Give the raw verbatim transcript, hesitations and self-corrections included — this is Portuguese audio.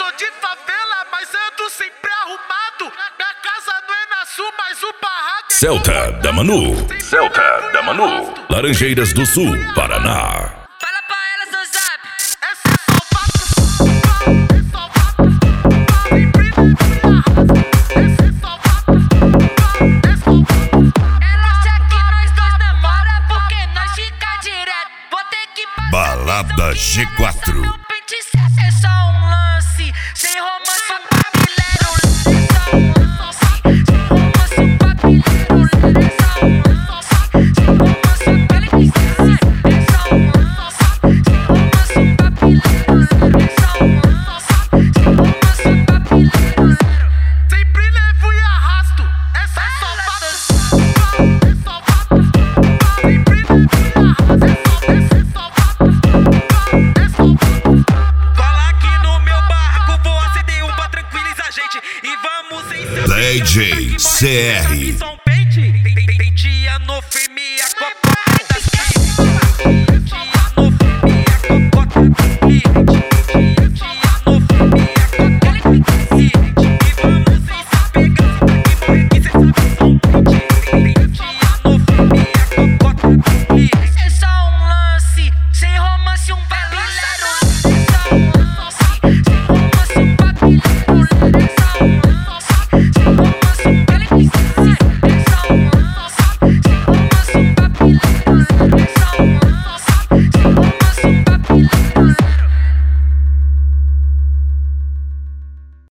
sou de favela, mas ando sempre arrumado. Minha casa não é na sul, mas o barraco é Celta da Manu, Celta da Manu, Laranjeiras do Sul, Paraná. Fala pra elas no zap. Esse salvado, esse salvado, sempre esse salvado, esse salvado. Ela acha que nós dois namora porque nós fica direto. Vou ter que passar Balada G quatro. meu pente, é só um lance. Sem romance, um papileiro. É só um lance. Sem romance, um papileiro. É só um lance. Sem romance, um papileiro. É só um lance. Sem romance, um papileiro. É só um lance. Sem romance, um papileiro. Sempre levo e arrasto. Essa é salvado, esse salvado, sempre levo e arrasto. Esse salvado, esse salvado. Cola aqui no meu barraco, vou acender um pra tranquilizar a gente. E vamos em seu D J C R.